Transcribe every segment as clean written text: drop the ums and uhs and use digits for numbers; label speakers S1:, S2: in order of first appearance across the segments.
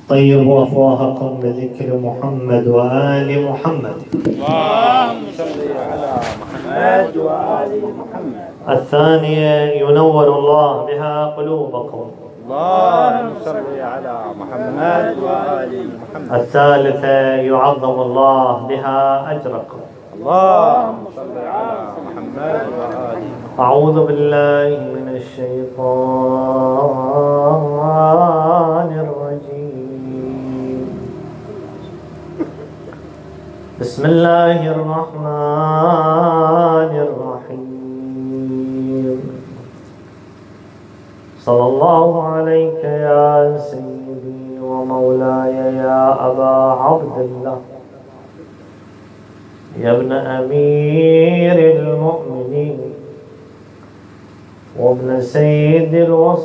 S1: طيبوا أفواهكم بذكر محمد وآل محمد.
S2: اللهم صل على محمد وآل محمد.
S1: الثانية ينور الله بها قلوبكم.
S2: اللهم صل على محمد وآل محمد.
S1: الثالثة يعظم الله بها أجركم.
S2: اللهم صل على محمد وآل محمد.
S1: أعوذ بالله من الشيطان الرجيم. بسم الله الرحمن الرحيم. صلى الله عليك يا سيدي ومولاي يا أبا عبد الله، يا ابن أمير المؤمنين وابن سيد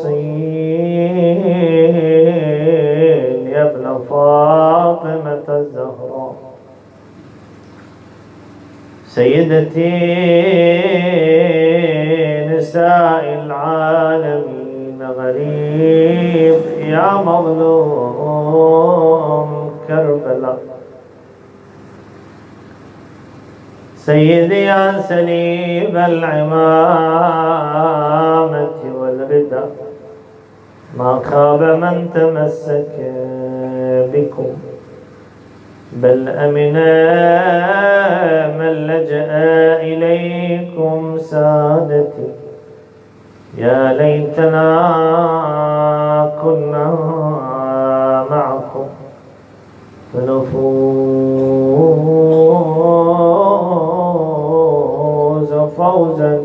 S1: الوصيين، يا ابن فاطمة الزهراء، سيدتي نساء العالمين، غريب يا مظلوم كربلاء، سيدي يا سليب العمامة والرداء، ما خاب من تمسك بكم، بل أمن من لجأ إليكم سادتي. يا ليتنا كنا معكم فنفوز فوزا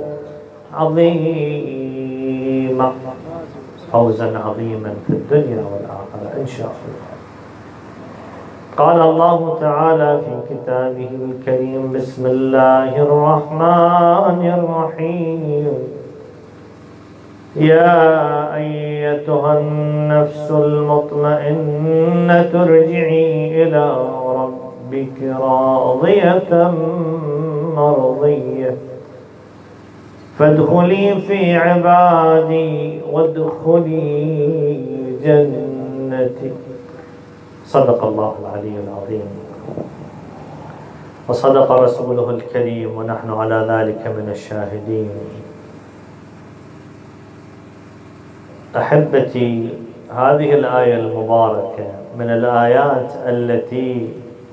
S1: عظيما، فوزا عظيما في الدنيا والآخرة إن شاء الله. قال الله تعالى في كتابه الكريم: بسم الله الرحمن الرحيم. يا أيتها النفس المطمئنة ارجعي إلى ربك راضية مرضية فادخلي في عبادي وادخلي جنتي. صدق الله العلي العظيم وصدق رسوله الكريم ونحن على ذلك من الشاهدين. أحبتي، هذه الآية المباركة من الآيات التي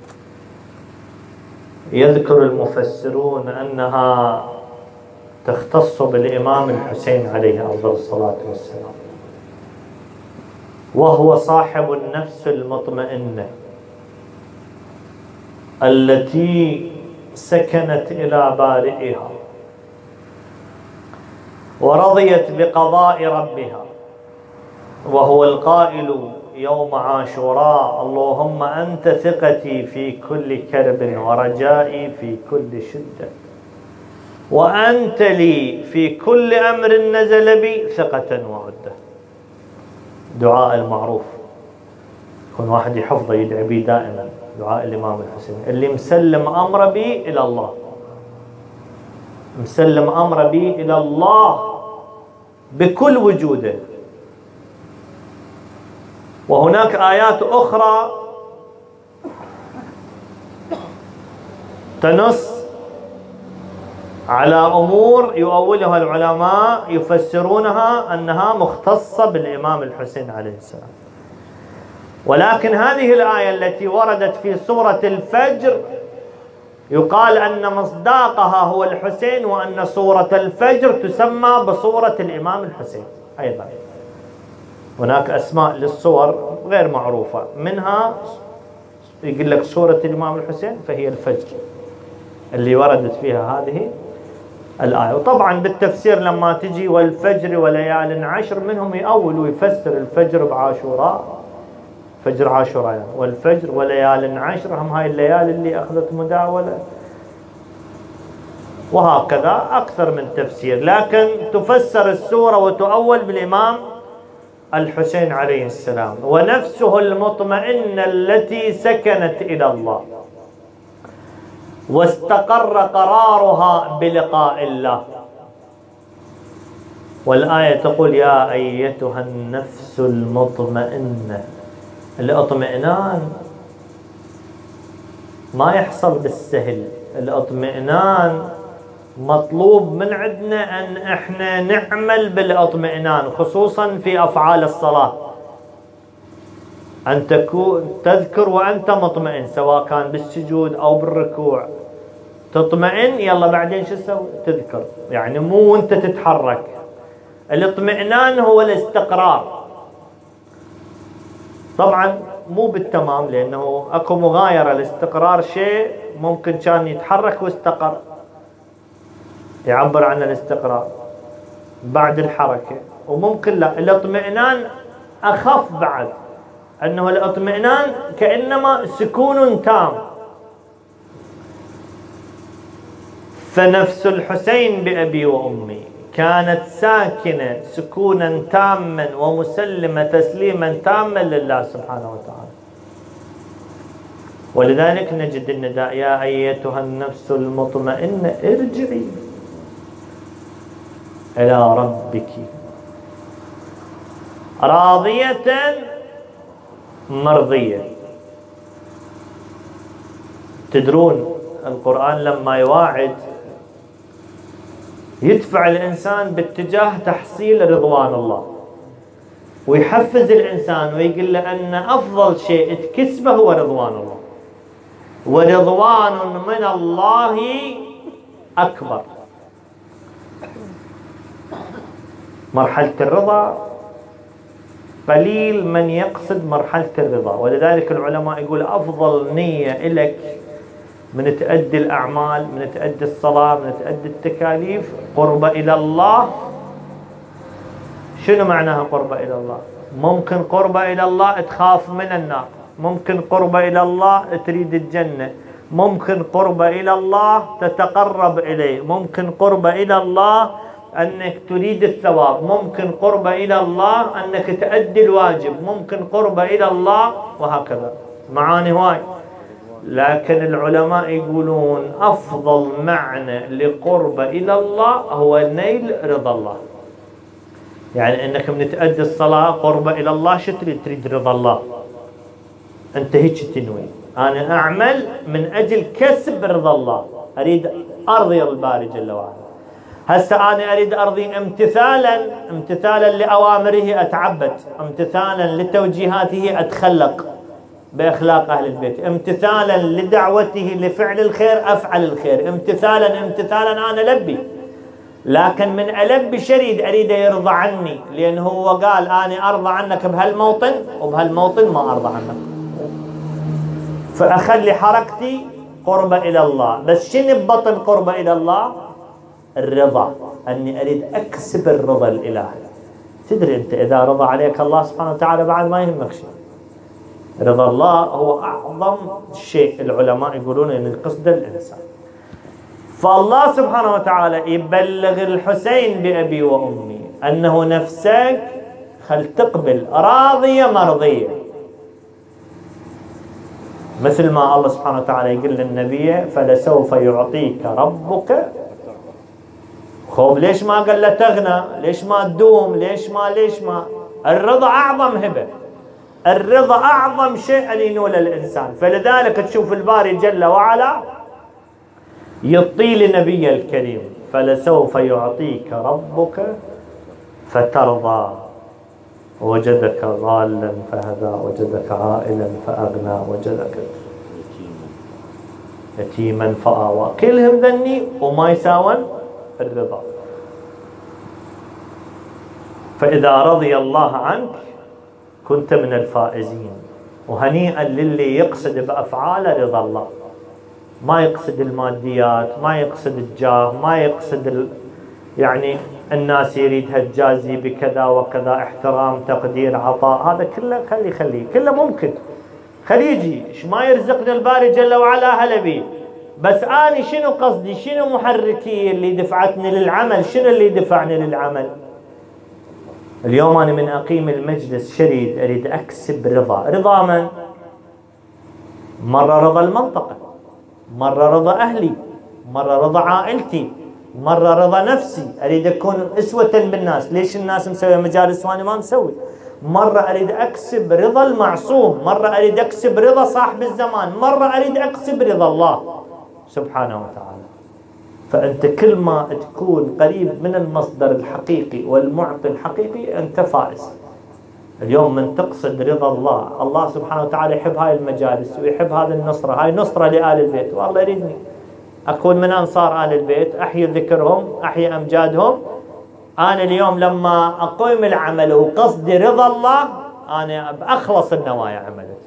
S1: يذكر المفسرون أنها تختص بالإمام الحسين عليه أفضل الصلاة والسلام، وهو صاحب النفس المطمئنة التي سكنت إلى بارئها ورضيت بقضاء ربها، وهو القائل يوم عاشوراء: اللهم أنت ثقتي في كل كرب ورجائي في كل شدة، وأنت لي في كل أمر نزل بي ثقة وعدة. دعاء المعروف يكون واحد يحفظه يدعي به دائما، دعاء الإمام الحسين اللي مسلم أمر بي إلى الله، مسلم أمر بي إلى الله بكل وجوده. وهناك آيات أخرى تنص على أمور يؤولها العلماء يفسرونها أنها مختصة بالإمام الحسين عليه السلام، ولكن هذه الآية التي وردت في سورة الفجر يقال أن مصداقها هو الحسين، وأن سورة الفجر تسمى بسورة الإمام الحسين أيضا. هناك أسماء للسور غير معروفة، منها يقول لك سورة الإمام الحسين فهي الفجر اللي وردت فيها هذه الآية. وطبعا بالتفسير لما تجي والفجر وليال عشر، منهم يأول ويفسر الفجر بعاشوراء، فجر عاشوراء يعني، والفجر وليال عشر هم هاي الليالي اللي أخذت مداولة، وهكذا أكثر من تفسير. لكن تفسر السورة وتؤول بالإمام الحسين عليه السلام، ونفسه المطمئنة التي سكنت إلى الله واستقر قرارها بلقاء الله. والآية تقول: يا أيتها النفس المطمئنة الاطمئنان ما يحصل بالسهل. الاطمئنان مطلوب من عندنا أن احنا نعمل بالاطمئنان، خصوصا في أفعال الصلاة، أن تذكر وأنت مطمئن، سواء كان بالسجود أو بالركوع، تطمئن يلا بعدين شو تسوي؟ تذكر، يعني مو وانت تتحرك. الاطمئنان هو الاستقرار، طبعا مو بالتمام، لأنه أكو مغايرة. الاستقرار شيء ممكن كان يتحرك واستقر، يعبر عن الاستقرار بعد الحركة، وممكن لا. الاطمئنان أخف بعد، أنه الاطمئنان كأنما سكون تام. فنفس الحسين بأبي وأمي كانت ساكنة سكونا تاما ومسلمة تسليما تاما لله سبحانه وتعالى. ولذلك نجد النداء: يا أيتها النفس المطمئنة ارجعي إلى ربك راضية مرضية. تدرون القرآن لما يواعد يدفع الإنسان باتجاه تحصيل رضوان الله، ويحفز الإنسان ويقول له أن أفضل شيء تكسبه هو رضوان الله، ورضوان من الله أكبر. مرحلة الرضا قليل من يقصد مرحلة الرضا، ولذلك العلماء يقول أفضل نية لك من تؤدي الأعمال، من تؤدي الصلاة، من تؤدي التكاليف، قرب إلى الله. شنو معناها قرب إلى الله؟ ممكن قرب إلى الله تخاف من النار، ممكن قرب إلى الله تريد الجنة، ممكن قرب إلى الله تتقرب إليه، ممكن قرب إلى الله أنك تريد الثواب، ممكن قرب إلى الله أنك تؤدي الواجب، ممكن قرب إلى الله، وهكذا معاني هواي. لكن العلماء يقولون أفضل معنى لقرب إلى الله هو نيل رضا الله. يعني أنك من تؤدي الصلاة قرب إلى الله، شو تريد؟ تريد رضا الله. أنت هيك تنوي: أنا أعمل من أجل كسب رضا الله، أريد أرضي الباري جل وعلا. هسه أنا أريد أرضي امتثالا لأوامره أتعبد، امتثالا لتوجيهاته أتخلق بأخلاق أهل البيت، امتثالا لدعوته لفعل الخير أفعل الخير، امتثالا أنا لبي. لكن من ألبي شريد أريد يرضى عني، لأنه هو قال أنا أرضى عنك بهالموطن، وبهالموطن ما أرضى عنك، فأخلي حركتي قرب إلى الله. بس شنو ببطن قرب إلى الله؟ الرضا، أني أريد أكسب الرضا الإلهي. تدري أنت إذا رضى عليك الله سبحانه وتعالى بعد ما يهمك شيء. رضا الله هو أعظم شيء. العلماء يقولون أن قصد الإنسان. فالله سبحانه وتعالى يبلغ الحسين بأبي وأمي أنه نفسك خل تقبل راضية مرضية، مثل ما الله سبحانه وتعالى يقول للنبي: فلسوف يعطيك ربك. خوف ليش ما قال له تغنى؟ ليش ما تدوم؟ ليش ما الرضا أعظم هبة، الرضا أعظم شيء أن ينول الإنسان. فلذلك تشوف الباري جل وعلا يطي لنبي الكريم: فلسوف يعطيك ربك فترضى، وجدك ضالا فهدى، وجدك عائلا فأغنى، وجدك يتيما فآوى. كلهم ذني وما يساون الرضا. فإذا رضي الله عنك كنت من الفائزين. وهنيئا للي يقصد بأفعاله رضا الله، ما يقصد الماديات، ما يقصد الجاه، ما يقصد يعني الناس يريدها تجازي بكذا وكذا، احترام، تقدير، عطاء، هذا كله خليه كله ممكن، خليه يجي. ما يرزقنا الباري جل وعلا هلا بيه. بس أنا شنو قصدي؟ شنو محركي اللي دفعتني للعمل؟ شنو اللي دفعني للعمل؟ اليوم أنا من أقيم المجلس شريد أريد أكسب رضا من؟ مرة رضا المنطقة، مرة رضا أهلي، مرة رضا عائلتي، مرة رضا نفسي، أريد أكون أسوة بالناس. ليش الناس مسوية مجالس وأنا ما مسوي؟ مرة أريد أكسب رضا المعصوم، مرة أريد أكسب رضا صاحب الزمان، مرة أريد أكسب رضا الله سبحانه وتعالى. فأنت كل ما تكون قريب من المصدر الحقيقي والمعطي الحقيقي أنت فائز. اليوم من تقصد رضا الله، الله سبحانه وتعالى يحب هاي المجالس ويحب هذه النصرة، هاي نصرة لآل البيت، والله يريدني أكون من أنصار آل البيت، أحيي ذكرهم، أحيي أمجادهم. أنا اليوم لما أقوم العمل وقصدي رضا الله أنا بأخلص النوايا عملت،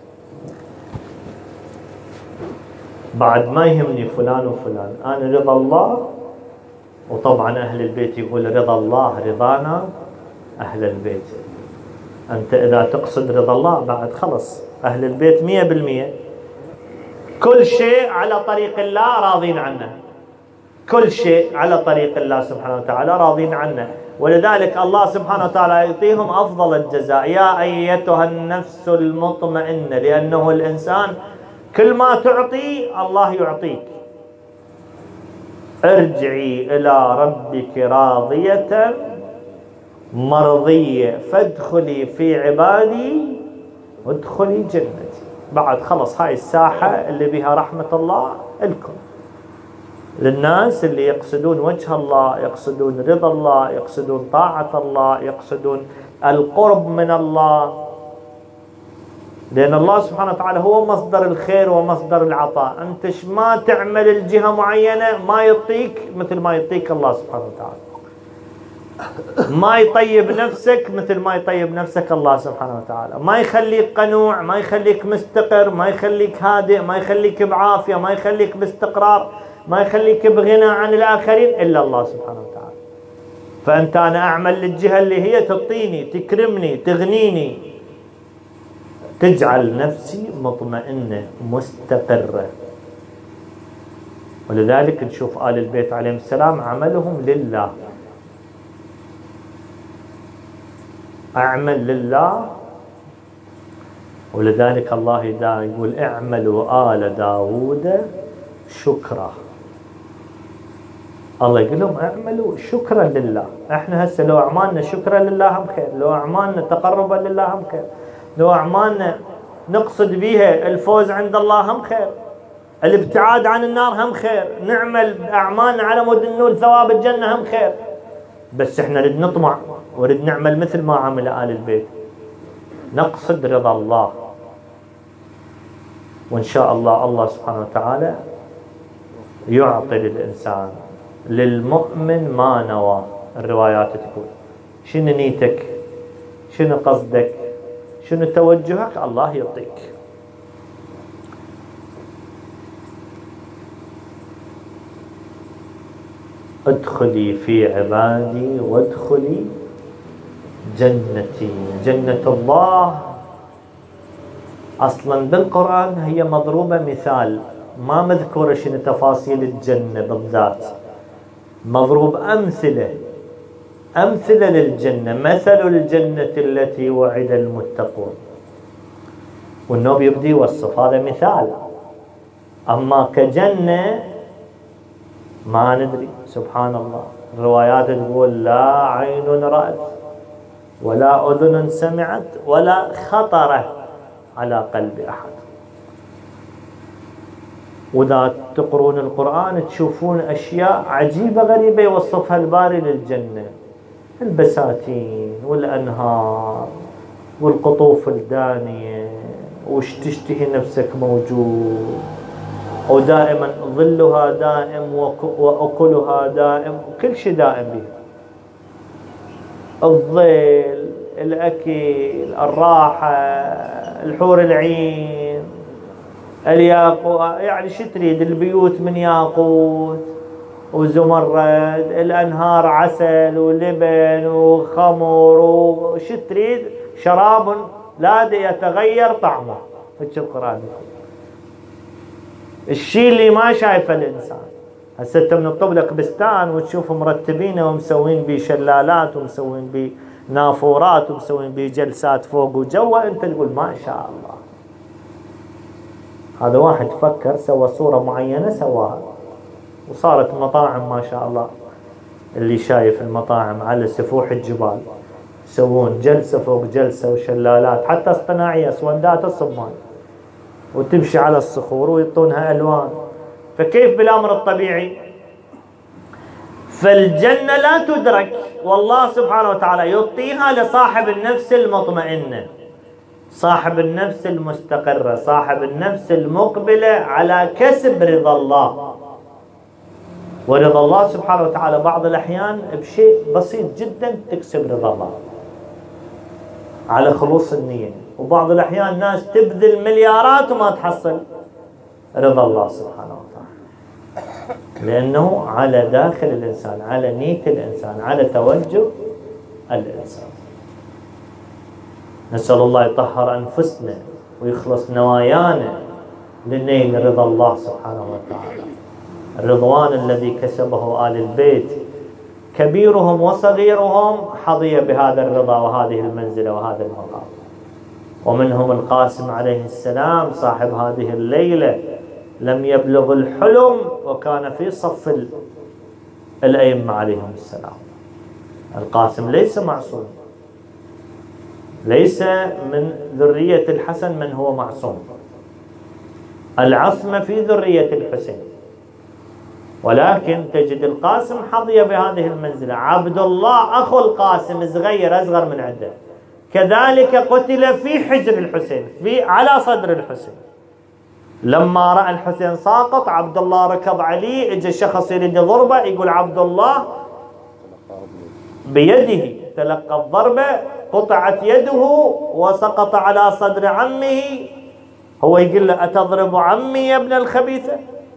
S1: بعد ما يهمني فلان وفلان، أنا رضا الله. وطبعا أهل البيت يقول رضا الله رضانا أهل البيت. أنت إذا تقصد رضا الله بعد خلص أهل البيت 100%، كل شيء على طريق الله راضين عنه، كل شيء على طريق الله سبحانه وتعالى راضين عنه. ولذلك الله سبحانه وتعالى يعطيهم أفضل الجزاء، يا أيتها النفس المطمئنة، لأنه الإنسان كل ما تعطي الله يعطيك. ارجعي إلى ربك راضية مرضية فادخلي في عبادي وادخلي جنتي. بعد خلص هاي الساحة اللي بها رحمة الله لكم، للناس اللي يقصدون وجه الله، يقصدون رضا الله، يقصدون طاعة الله، يقصدون القرب من الله. لأن الله سبحانه وتعالى هو مصدر الخير ومصدر العطاء. أنت ما تعمل الجهة معينة ما يعطيك مثل ما يعطيك الله سبحانه وتعالى، ما يطيب نفسك مثل ما يطيب نفسك الله سبحانه وتعالى، ما يخليك قنوع، ما يخليك مستقر، ما يخليك هادئ، ما يخليك بعافية، ما يخليك باستقرار، ما يخليك بغنى عن الآخرين إلا الله سبحانه وتعالى. فأنت أنا أعمل للجهة اللي هي تعطيني، تكرمني، تغنيني، تجعل نفسي مطمئنة مستقرة. ولذلك نشوف آل البيت عليهم السلام عملهم لله، أعمل لله. ولذلك الله يقول اعملوا آل داود شكرا. الله يقول لهم اعملوا شكرا لله. احنا هسه لو اعمالنا شكرا لله هم خير، لو اعمالنا تقربا لله هم خير، لو اعمالنا نقصد بها الفوز عند الله هم خير، الابتعاد عن النار هم خير، نعمل اعمالنا على مود ننول ثواب الجنة هم خير. بس احنا نريد نطمع ونريد نعمل مثل ما عمل آل البيت، نقصد رضا الله. وإن شاء الله الله سبحانه وتعالى يعطي للإنسان للمؤمن ما نوى. الروايات تقول شنو نيتك، شنو قصدك، شنو توجهك، الله يعطيك. ادخلي في عبادي وادخلي جنتي. جنة الله أصلا بالقرآن هي مضروبة مثال، ما مذكورة شنو تفاصيل الجنة بالذات، مضروب أمثلة للجنة. مثل الجنة التي وعد المتقون، والنبي يبدي يوصف هذا مثال. أما كجنة ما ندري، سبحان الله. الروايات تقول لا عين رأت ولا أذن سمعت ولا خطر على قلب أحد. وإذا تقرون القرآن تشوفون أشياء عجيبة غريبة يوصفها الباري للجنة، البساتين والأنهار والقطوف الدانية، وش تشتهي نفسك موجود، ودائما ظلها دائم وأكلها دائم، وكل شيء دائم به، الظل، الأكل، الراحة، الحور العين، الياقوت، يعني شو تريد، البيوت من ياقوت وزمرد، الأنهار عسل ولبن وخمر، وش تريد، شراب لا يتغير طعمه. في القرآن الشيء اللي ما شايفه الإنسان. هسه انت من تطب لك بستان وتشوف مرتبينه ومسوين بيه شلالات ومسوين بيه نافورات ومسوين بيه جلسات فوق وجوا، انت تقول ما شاء الله. هذا واحد فكر سوى صورة معينة سواها وصارت مطاعم ما شاء الله. اللي شايف المطاعم على سفوح الجبال، يسوون جلسة فوق جلسة وشلالات حتى اصطناعية، اسودات الصبان، وتمشي على الصخور ويعطونها ألوان. فكيف بالأمر الطبيعي؟ فالجنة لا تدرك، والله سبحانه وتعالى يعطيها لصاحب النفس المطمئنة، صاحب النفس المستقرة، صاحب النفس المقبلة على كسب رضا الله. ورضا الله سبحانه وتعالى بعض الأحيان بشيء بسيط جدا تكسب رضا الله على خلوص النية، وبعض الأحيان ناس تبذل مليارات وما تحصل رضا الله سبحانه وتعالى، لأنه على داخل الإنسان، على نية الإنسان، على توجه الإنسان. نسأل الله يطهر أنفسنا ويخلص نوايانا لنيل رضا الله سبحانه وتعالى. الرضوان الذي كسبه آل البيت كبيرهم وصغيرهم حظي بهذا الرضا وهذه المنزلة وهذا المقام. ومنهم القاسم عليه السلام صاحب هذه الليلة، لم يبلغ الحلم وكان في صف الأئمة عليهم السلام. القاسم ليس معصوم، ليس من ذرية الحسن من هو معصوم، العصمة في ذرية الحسين، ولكن تجد القاسم حظي بهذه المنزلة. عبد الله أخو القاسم صغير أصغر من عنده، كذلك قتل في حجر الحسين، على صدر الحسين. لما رأى الحسين ساقط عبد الله ركض عليه، اجى شخص يريد ضربه، يقول عبد الله بيده تلقى الضربة، قطعت يده وسقط على صدر عمه. هو يقول له أتضرب عمي يا ابن الخبيثة؟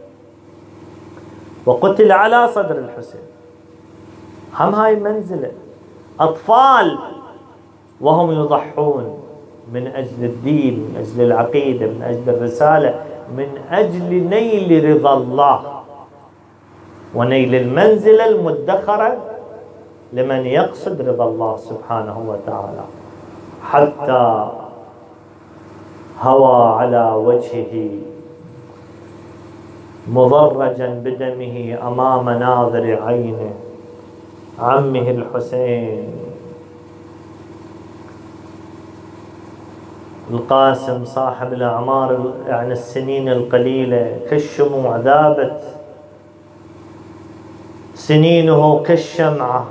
S1: وقتل على صدر الحسين. هم هاي منزلة أطفال وهم يضحون من أجل الدين، من أجل العقيدة، من أجل الرسالة، من أجل نيل رضا الله ونيل المنزلة المدخرة لمن يقصد رضا الله سبحانه وتعالى. حتى هوى على وجهه مضرجا بدمه أمام ناظر عينه عمه الحسين. القاسم صاحب الأعمار، يعني السنين القليلة كالشموع ذابت، سنينه كالشمعة.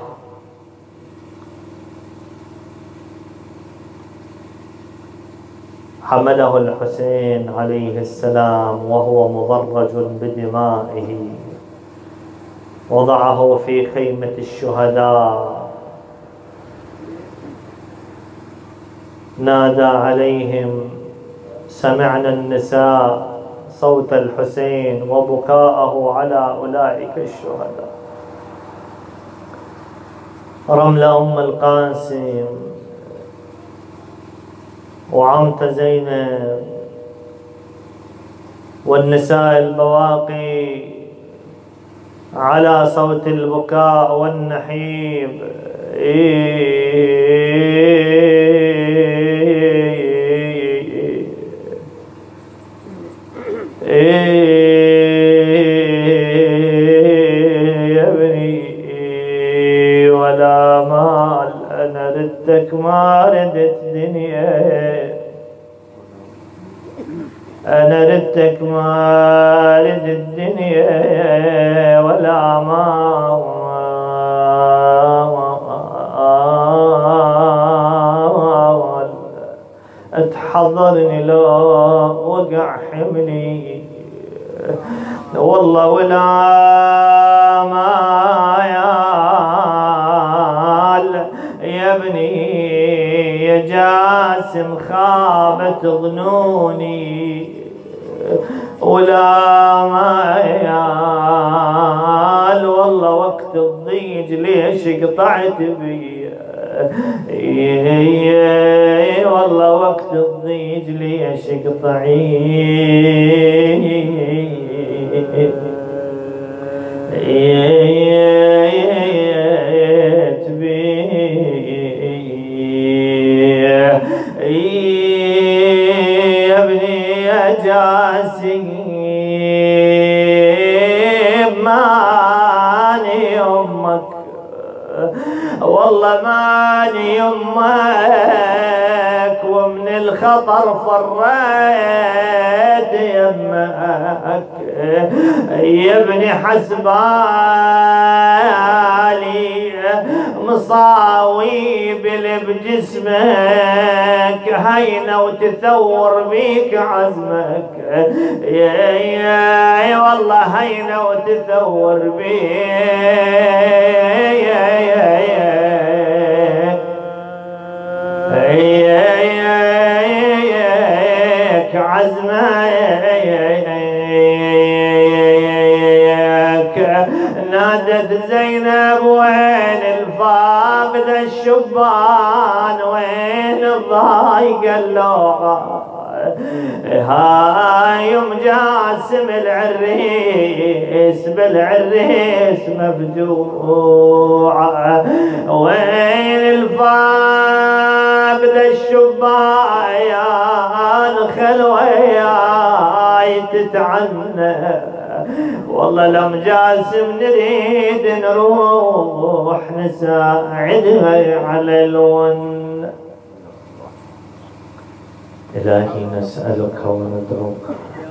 S1: حمله الحسين عليه السلام وهو مضرج بدمائه، وضعه في خيمة الشهداء، نادى عليهم، سمعنا النساء صوت الحسين وبكاءه على أولئك الشهداء. رملة أم القاسم وعمت زينب والنساء البواقي على صوت البكاء والنحيب. يا ابني ولا مال، أنا ردتك ما ردت دنيا، أنا ردتك ما ردت الدنيا ولا مال. اتحضرني لو وقع حملي، والله ولا مايال يا ابني يا جاسم خابت ظنوني، ولا مايال والله وقت الضيج ليش قطعت بي، والله وقت الضيج ليش قطعت بي يا ابني يا جاسم ماني أمك، والله ما يمك ومن الخطر فريت يمك يا ابني حسبالي مصاويب اللي بجسمك هينة وتثور بيك عزمك يا والله هينة وتثور بيك عزمك نادت زينب وين الفاقدة الشبان وين الضايقة اللوعة هاي يوم جاسم العريس بالعريس مفجوعة وين الفاقدة الشبان خلوياي تتعنى والله لم جاسم نريد نروح نساعدها على الون. إلهي نسألك وندعوك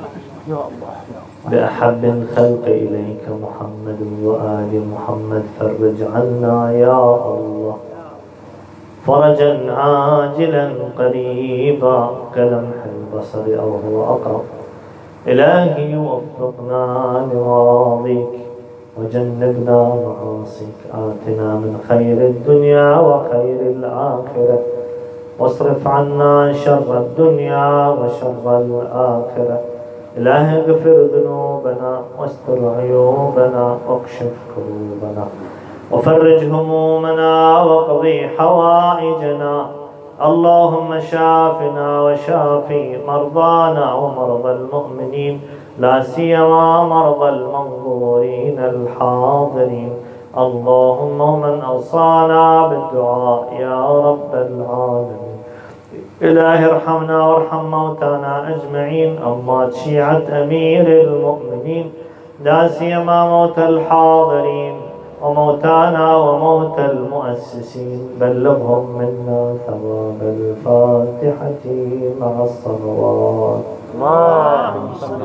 S1: بأحب الخلق إليك محمد وآل محمد فرج عنا يا الله فرجا عاجلا قريبا كلمح البصر أو هو أقرب. إلهي وفقنا لمراضيك وجنبنا معاصيك آتنا من خير الدنيا وخير الآخرة واصرف عنا شر الدنيا وشر الآخرة. إلهي اغفر ذنوبنا واستر عيوبنا واكشف كروبنا وفرج همومنا واقضي حوائجنا. اللهم شافنا وشافي مرضانا ومرضى المؤمنين لا سيما مرضى المنظورين الحاضرين. اللهم من أوصانا بالدعاء يا رب العالمين. إلهي ارحمنا وارحم موتانا أجمعين أموات شيعة أمير المؤمنين لا سيما موت الحاضرين وموتانا وموت المؤسسين. بلغهم منا ثواب الفاتحة مع الصلوات. اللهم صل